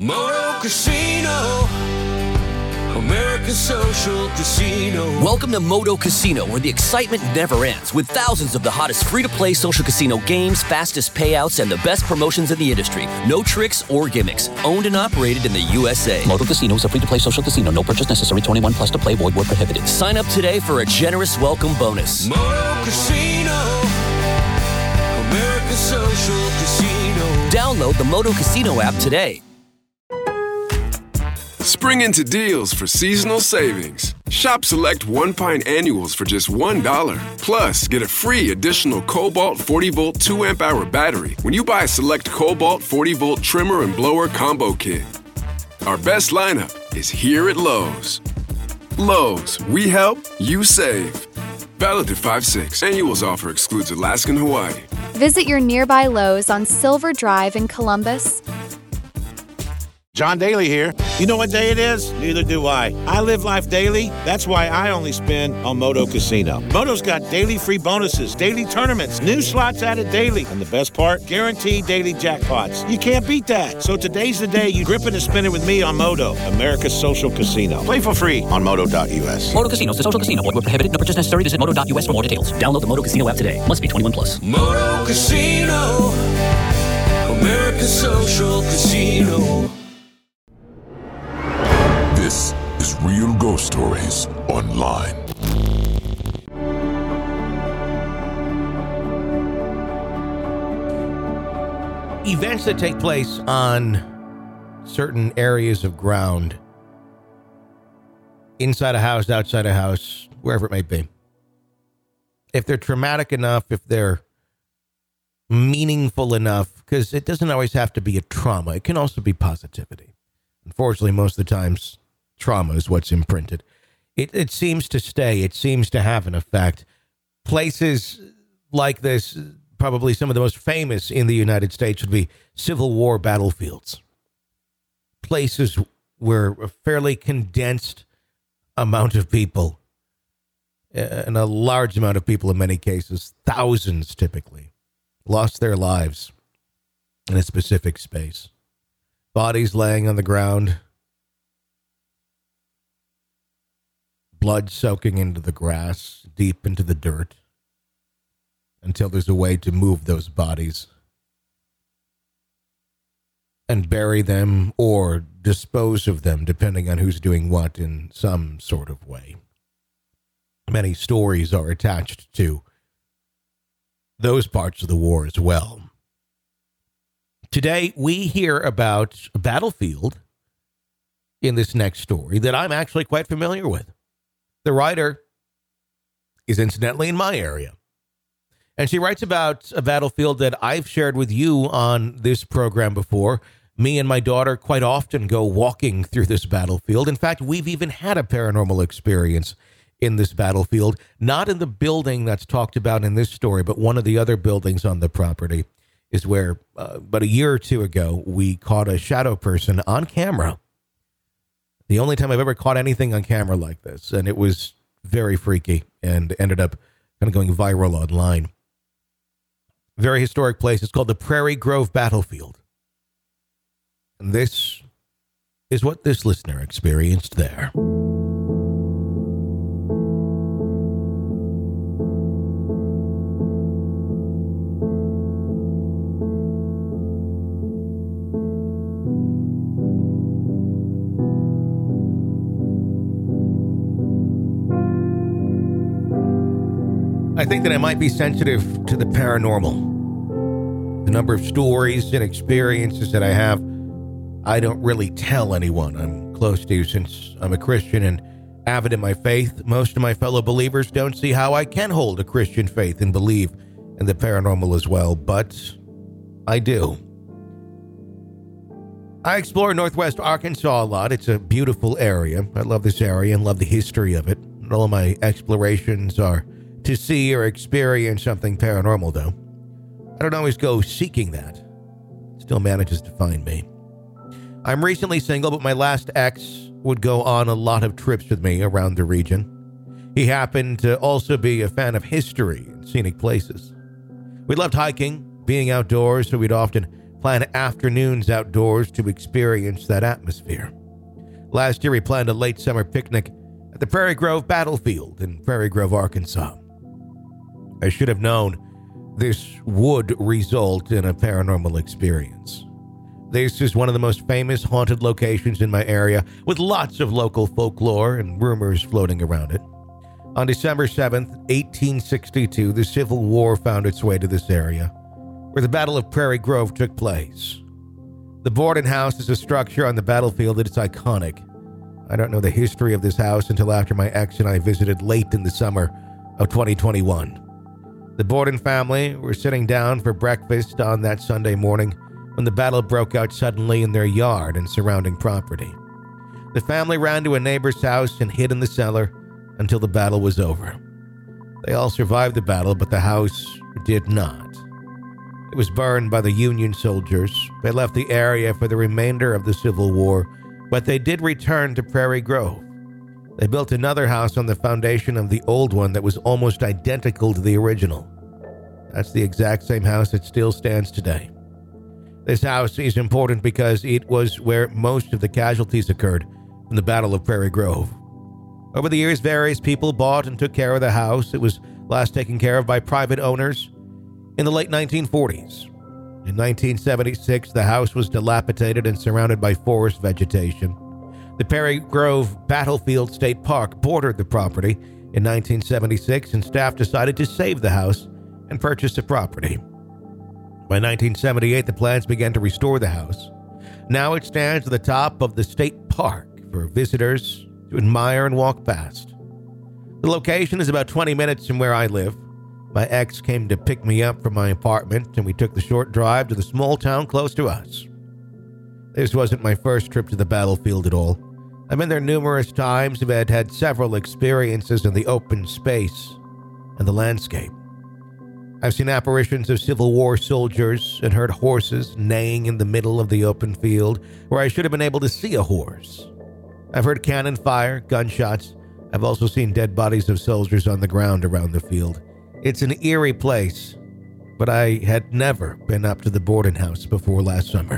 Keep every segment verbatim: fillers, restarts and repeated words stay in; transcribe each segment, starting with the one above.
Moto Casino, American Social Casino. Welcome to Moto Casino, where the excitement never ends, with thousands of the hottest free-to-play social casino games, fastest payouts, and the best promotions in the industry. No tricks or gimmicks. Owned and operated in the U S A. Moto Casino is a free-to-play social casino. No purchase necessary. twenty-one plus to play. Void where prohibited. Sign up today for a generous welcome bonus. Moto Casino, American Social Casino. Download the Moto Casino app today. Spring into deals for seasonal savings. Shop select One Pine Annuals for just one dollar. Plus, get a free additional Cobalt forty volt two amp hour battery when you buy a select Cobalt forty volt trimmer and blower combo kit. Our best lineup is here at Lowe's. Lowe's, we help, you save. Valid to five six. Annuals offer excludes Alaska and Hawaii. Visit your nearby Lowe's on Silver Drive in Columbus. John Daly here. You know what day it is? Neither do I. I live life daily. That's why I only spin on Moto Casino. Moto's got daily free bonuses, daily tournaments, new slots added daily, and the best part, guaranteed daily jackpots. You can't beat that. So today's the day you grip it and spin it with me on Moto, America's social casino. Play for free on moto dot u s. Moto Casino is a social casino. Void where prohibited. No purchase necessary. Visit moto dot u s for more details. Download the Moto Casino app today. Must be twenty-one plus. Moto Casino, American Social Casino. This is Real Ghost Stories Online. Events that take place on certain areas of ground, inside a house, outside a house, wherever it may be. If they're traumatic enough, if they're meaningful enough, because it doesn't always have to be a trauma. It can also be positivity. Unfortunately, most of the times, trauma is what's imprinted. It, it seems to stay. It seems to have an effect. Places like this, probably some of the most famous in the United States, would be Civil War battlefields. Places where a fairly condensed amount of people, and a large amount of people in many cases, thousands typically, lost their lives in a specific space. Bodies laying on the ground, blood soaking into the grass, deep into the dirt, until there's a way to move those bodies and bury them or dispose of them, depending on who's doing what in some sort of way. Many stories are attached to those parts of the war as well. Today, we hear about a battlefield in this next story that I'm actually quite familiar with. The writer is incidentally in my area. And she writes about a battlefield that I've shared with you on this program before. Me and my daughter quite often go walking through this battlefield. In fact, we've even had a paranormal experience in this battlefield, not in the building that's talked about in this story, but one of the other buildings on the property is where, uh, about a year or two ago, we caught a shadow person on camera. The only time I've ever caught anything on camera like this, and it was very freaky and ended up kind of going viral online. Very historic place. It's called the Prairie Grove Battlefield. And this is what this listener experienced there. I think that I might be sensitive to the paranormal. The number of stories and experiences that I have, I don't really tell anyone I'm close to, since I'm a Christian and avid in my faith. Most of my fellow believers don't see how I can hold a Christian faith and believe in the paranormal as well, but I do. I explore Northwest Arkansas a lot. It's a beautiful area. I love this area and love the history of it. And all of my explorations are to see or experience something paranormal, though. I don't always go seeking that. It still manages to find me. I'm recently single, but my last ex would go on a lot of trips with me around the region. He happened to also be a fan of history and scenic places. We loved hiking, being outdoors, so we'd often plan afternoons outdoors to experience that atmosphere. Last year, we planned a late summer picnic at the Prairie Grove Battlefield in Prairie Grove, Arkansas. I should have known this would result in a paranormal experience. This is one of the most famous haunted locations in my area, with lots of local folklore and rumors floating around it. On December seventh, eighteen sixty-two, the Civil War found its way to this area, where the Battle of Prairie Grove took place. The Borden House is a structure on the battlefield that is iconic. I don't know the history of this house until after my ex and I visited late in the summer of twenty twenty-one. The Borden family were sitting down for breakfast on that Sunday morning when the battle broke out suddenly in their yard and surrounding property. The family ran to a neighbor's house and hid in the cellar until the battle was over. They all survived the battle, but the house did not. It was burned by the Union soldiers. They left the area for the remainder of the Civil War, but they did return to Prairie Grove. They built another house on the foundation of the old one that was almost identical to the original. That's the exact same house that still stands today. This house is important because it was where most of the casualties occurred in the Battle of Prairie Grove. Over the years, various people bought and took care of the house. It was last taken care of by private owners in the late nineteen forties. In nineteen seventy-six, the house was dilapidated and surrounded by forest vegetation. The Prairie Grove Battlefield State Park bordered the property in nineteen seventy-six, and staff decided to save the house and purchase the property. By nineteen seventy-eight, the plans began to restore the house. Now it stands at the top of the state park for visitors to admire and walk past. The location is about twenty minutes from where I live. My ex came to pick me up from my apartment, and we took the short drive to the small town close to us. This wasn't my first trip to the battlefield at all. I've been there numerous times and had had several experiences in the open space and the landscape. I've seen apparitions of Civil War soldiers and heard horses neighing in the middle of the open field where I should have been able to see a horse. I've heard cannon fire, gunshots. I've also seen dead bodies of soldiers on the ground around the field. It's an eerie place, but I had never been up to the Borden house before last summer.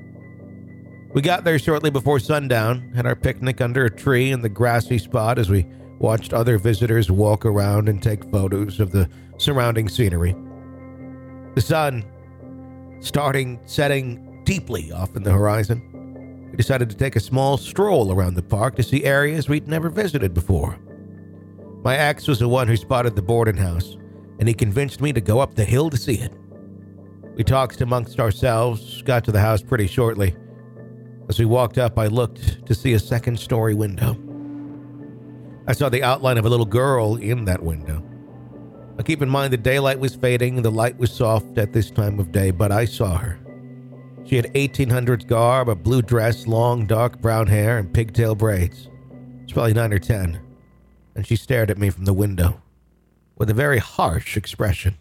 We got there shortly before sundown, had our picnic under a tree in the grassy spot as we watched other visitors walk around and take photos of the surrounding scenery. The sun starting setting deeply off in the horizon. We decided to take a small stroll around the park to see areas we'd never visited before. My ex was the one who spotted the Borden house, and he convinced me to go up the hill to see it. We talked amongst ourselves, got to the house pretty shortly. As we walked up, I looked to see a second-story window. I saw the outline of a little girl in that window. Now, keep in mind the daylight was fading and the light was soft at this time of day, but I saw her. She had eighteen hundreds garb, a blue dress, long dark brown hair, and pigtail braids. She's probably nine or ten, and she stared at me from the window with a very harsh expression.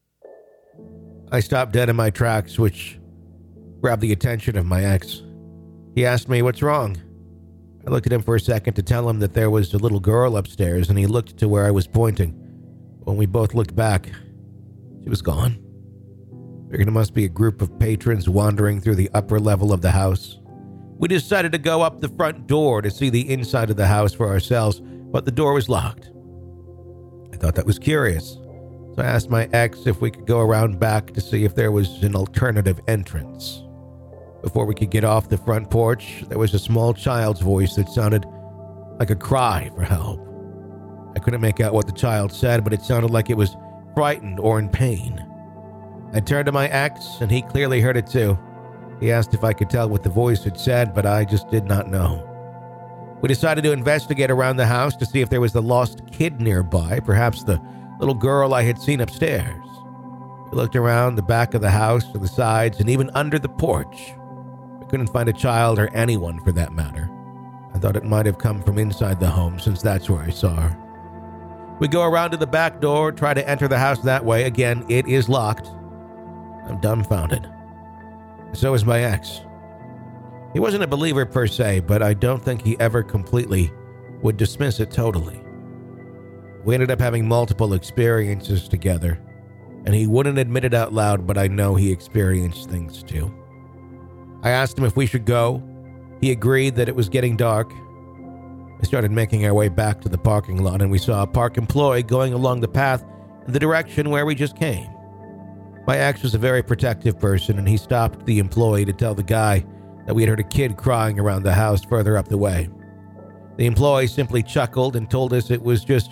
I stopped dead in my tracks, which grabbed the attention of my ex. He asked me, "What's wrong?" I looked at him for a second to tell him that there was a little girl upstairs, and he looked to where I was pointing. When we both looked back, she was gone. Figured it must be a group of patrons wandering through the upper level of the house. We decided to go up the front door to see the inside of the house for ourselves, but the door was locked. I thought that was curious, so I asked my ex if we could go around back to see if there was an alternative entrance. Before we could get off the front porch, there was a small child's voice that sounded like a cry for help. I couldn't make out what the child said, but it sounded like it was frightened or in pain. I turned to my ex, and he clearly heard it too. He asked if I could tell what the voice had said, but I just did not know. We decided to investigate around the house to see if there was a lost kid nearby, perhaps the little girl I had seen upstairs. We looked around the back of the house, to the sides, and even under the porch. We couldn't find a child or anyone for that matter. I thought it might have come from inside the home, since that's where I saw her. We go around to the back door, try to enter the house that way. Again, it is locked. I'm dumbfounded. So is my ex. He wasn't a believer per se, but I don't think he ever completely would dismiss it totally. We ended up having multiple experiences together. and he wouldn't admit it out loud, but I know he experienced things too. I asked him if we should go. He agreed that it was getting dark. We started making our way back to the parking lot, and we saw a park employee going along the path in the direction where we just came. My ex was a very protective person, and he stopped the employee to tell the guy that we had heard a kid crying around the house further up the way. The employee simply chuckled and told us it was just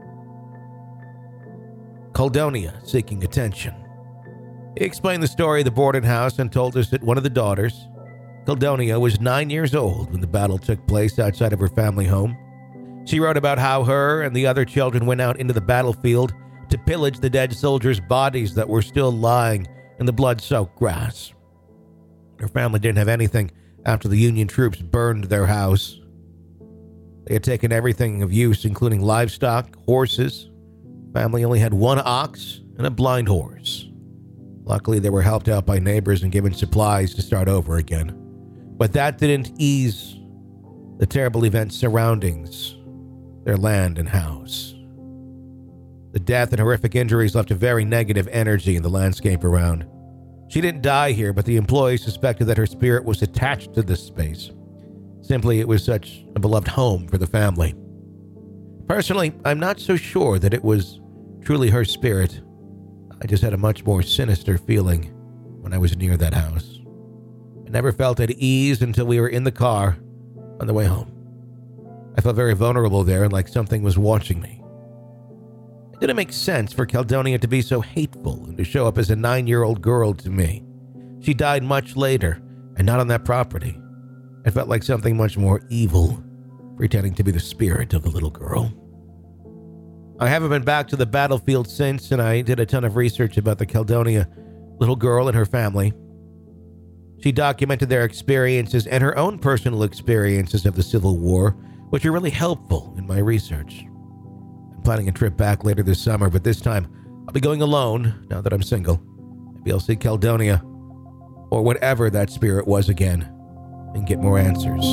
Caldonia seeking attention. He explained the story of the boarding house and told us that one of the daughters, Caldonia, was nine years old when the battle took place outside of her family home. She wrote about how her and the other children went out into the battlefield to pillage the dead soldiers' bodies that were still lying in the blood-soaked grass. Her family didn't have anything after the Union troops burned their house. They had taken everything of use, including livestock, horses. Family only had one ox and a blind horse. Luckily, they were helped out by neighbors and given supplies to start over again. But that didn't ease the terrible events surroundings their land and house. The death and horrific injuries left a very negative energy in the landscape around. She didn't die here, but the employees suspected that her spirit was attached to this space. Simply, it was such a beloved home for the family. Personally, I'm not so sure that it was truly her spirit. I just had a much more sinister feeling when I was near that house. I never felt at ease until we were in the car on the way home. I felt very vulnerable there and like something was watching me. It didn't make sense for Caldonia to be so hateful and to show up as a nine-year-old girl to me. She died much later and not on that property. It felt like something much more evil, pretending to be the spirit of the little girl. I haven't been back to the battlefield since, and I did a ton of research about the Caldonia little girl and her family. She documented their experiences and her own personal experiences of the Civil War, which are really helpful in my research. I'm planning a trip back later this summer, but this time I'll be going alone now that I'm single. Maybe I'll see Caldonia, or whatever that spirit was again, and get more answers.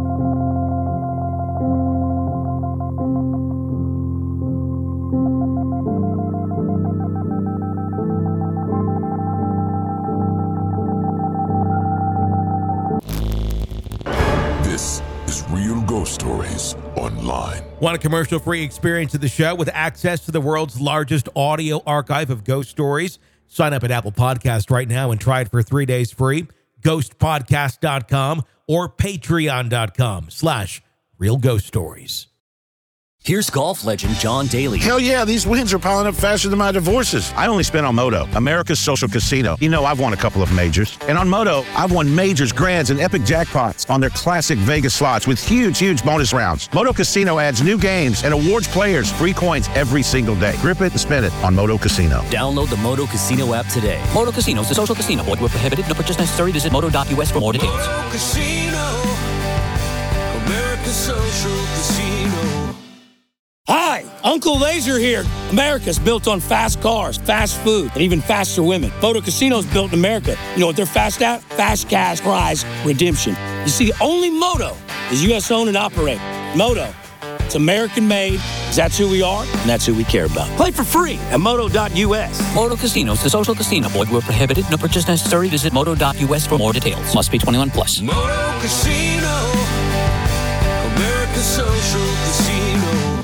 This is Real Ghost Stories Online. Want a commercial-free experience of the show with access to the world's largest audio archive of ghost stories? Sign up at Apple Podcasts right now and try it for three days free. ghost podcast dot com or patreon dot com slash real ghost stories. Here's golf legend John Daly. Hell yeah, these wins are piling up faster than my divorces. I only spent on Moto, America's social casino. You know, I've won a couple of majors. And on Moto, I've won majors, grands, and epic jackpots on their classic Vegas slots with huge, huge bonus rounds. Moto Casino adds new games and awards players free coins every single day. Grip it and spend it on Moto Casino. Download the Moto Casino app today. Moto Casino is a social casino. Void where prohibited. No purchase necessary. Visit moto dot u s for more details. Moto Casino, America's social casino. Hi, Uncle Laser here. America's built on fast cars, fast food, and even faster women. Moto Casino's built in America. You know what they're fast at? Fast cash prize redemption. You see, only Moto is U S owned and operated. Moto, it's American made, 'cause that's who we are, and that's who we care about. Play for free at moto dot u s. Moto Casino is a social casino. Void where prohibited. No purchase necessary. Visit moto dot u s for more details. Must be twenty-one plus. Moto Casino, America's social casino.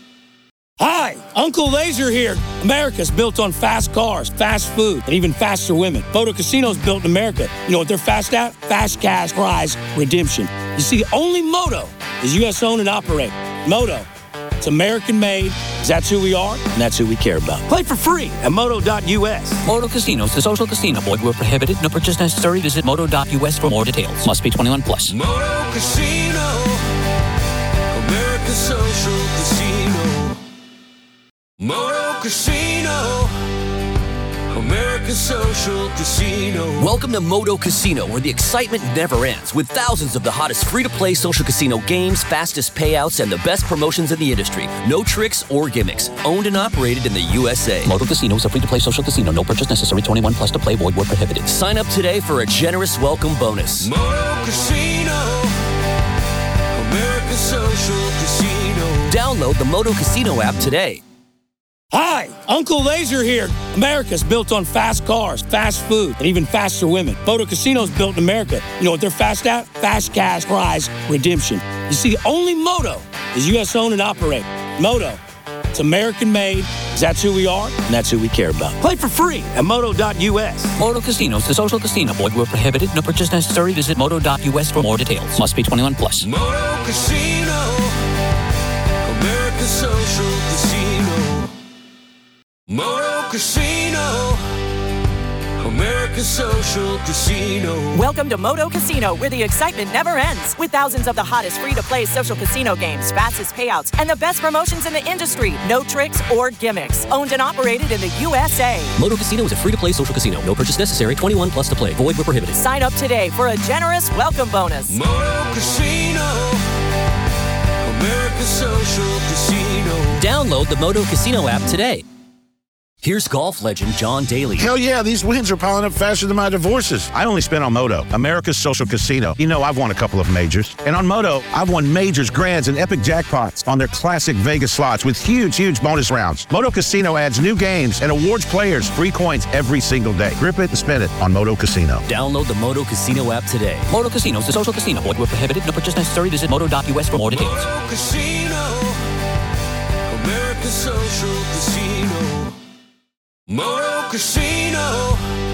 Hi, Uncle Laser here. America's built on fast cars, fast food, and even faster women. Moto Casino's built in America. You know what they're fast at? Fast cash prize redemption. You see, only Moto is U S owned and operated. Moto, it's American made, 'cause that's who we are, and that's who we care about. Play for free at moto dot u s. Moto Casino is a social casino. Void where prohibited. No purchase necessary. Visit moto dot u s for more details. Must be twenty-one plus. Moto Casino, America's social casino. Moto Casino, America's social casino. Welcome to Moto Casino, where the excitement never ends, with thousands of the hottest free-to-play social casino games, fastest payouts, and the best promotions in the industry. No tricks or gimmicks. Owned and operated in the U S A. Moto Casino is a free-to-play social casino. No purchase necessary. twenty-one plus to play. Void where prohibited. Sign up today for a generous welcome bonus. Moto Casino, America's social casino. Download the Moto Casino app today. Hi, Uncle Laser here. America's built on fast cars, fast food, and even faster women. Moto Casino's built in America. You know what they're fast at? Fast cash prize redemption. You see, only Moto is U S owned and operated. Moto, it's American made, because that's who we are, and that's who we care about. Play for free at moto dot U S. Moto Casinos, the social casino. Void where prohibited. No purchase necessary. Visit moto dot U S for more details. Must be twenty-one plus. Moto Casino, America's social casino. Moto Casino, America's social casino. Welcome to Moto Casino, where the excitement never ends. With thousands of the hottest free-to-play social casino games, fastest payouts, and the best promotions in the industry. No tricks or gimmicks. Owned and operated in the U S A. Moto Casino is a free-to-play social casino. No purchase necessary. twenty-one plus to play. Void where prohibited. Sign up today for a generous welcome bonus. Moto Casino, America's social casino. Download the Moto Casino app today. Here's golf legend John Daly. Hell yeah, these wins are piling up faster than my divorces. I only spent on Moto, America's social casino. You know, I've won a couple of majors. And on Moto, I've won majors, grands, and epic jackpots on their classic Vegas slots with huge, huge bonus rounds. Moto Casino adds new games and awards players free coins every single day. Grip it and spin it on Moto Casino. Download the Moto Casino app today. Moto Casinos, the social casino. Void where prohibited. No purchase necessary. Visit moto dot U S for more details. Moto Casino, America's social casino. Moto Casino,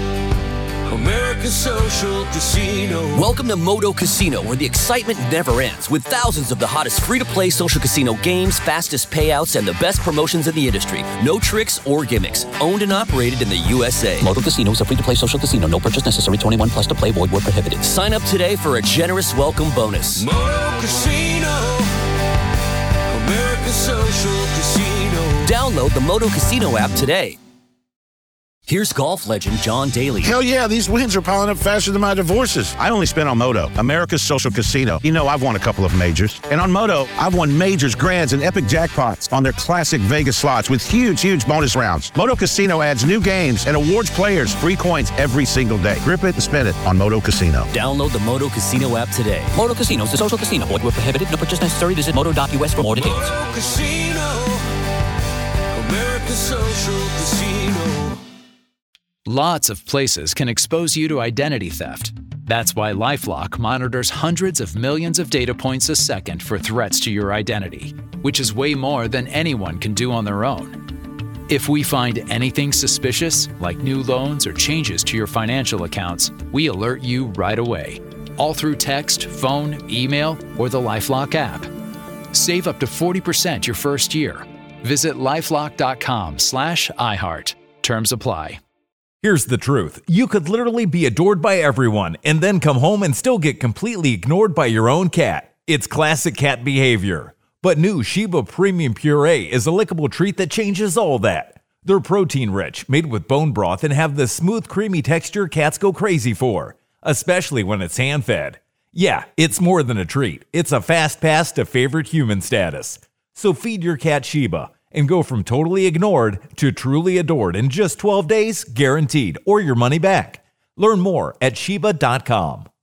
America's social casino. Welcome to Moto Casino, where the excitement never ends, with thousands of the hottest free-to-play social casino games, fastest payouts, and the best promotions in the industry. No tricks or gimmicks. Owned and operated in the U S A. Moto Casino is a free-to-play social casino. No purchase necessary. twenty-one plus to play. Void where prohibited. Sign up today for a generous welcome bonus. Moto Casino, America's social casino. Download the Moto Casino app today. Here's golf legend John Daly. Hell yeah, these wins are piling up faster than my divorces. I only spent on Moto, America's social casino. You know, I've won a couple of majors. And on Moto, I've won majors, grands, and epic jackpots on their classic Vegas slots with huge, huge bonus rounds. Moto Casino adds new games and awards players free coins every single day. Grip it and spin it on Moto Casino. Download the Moto Casino app today. Moto Casinos, the social casino. Void where prohibited. No purchase necessary. Visit moto dot U S for more details. Moto Casino, America's social casino. Lots of places can expose you to identity theft. That's why LifeLock monitors hundreds of millions of data points a second for threats to your identity, which is way more than anyone can do on their own. If we find anything suspicious, like new loans or changes to your financial accounts, we alert you right away, all through text, phone, email, or the LifeLock app. Save up to forty percent your first year. Visit lifelock dot com slash iHeart. Terms apply. Here's the truth. You could literally be adored by everyone and then come home and still get completely ignored by your own cat. It's classic cat behavior. But new Sheba Premium Puree is a lickable treat that changes all that. They're protein-rich, made with bone broth, and have the smooth, creamy texture cats go crazy for, especially when it's hand-fed. Yeah, it's more than a treat. It's a fast pass to favorite human status. So feed your cat Sheba and go from totally ignored to truly adored in just twelve days, guaranteed, or your money back. Learn more at Sheba dot com.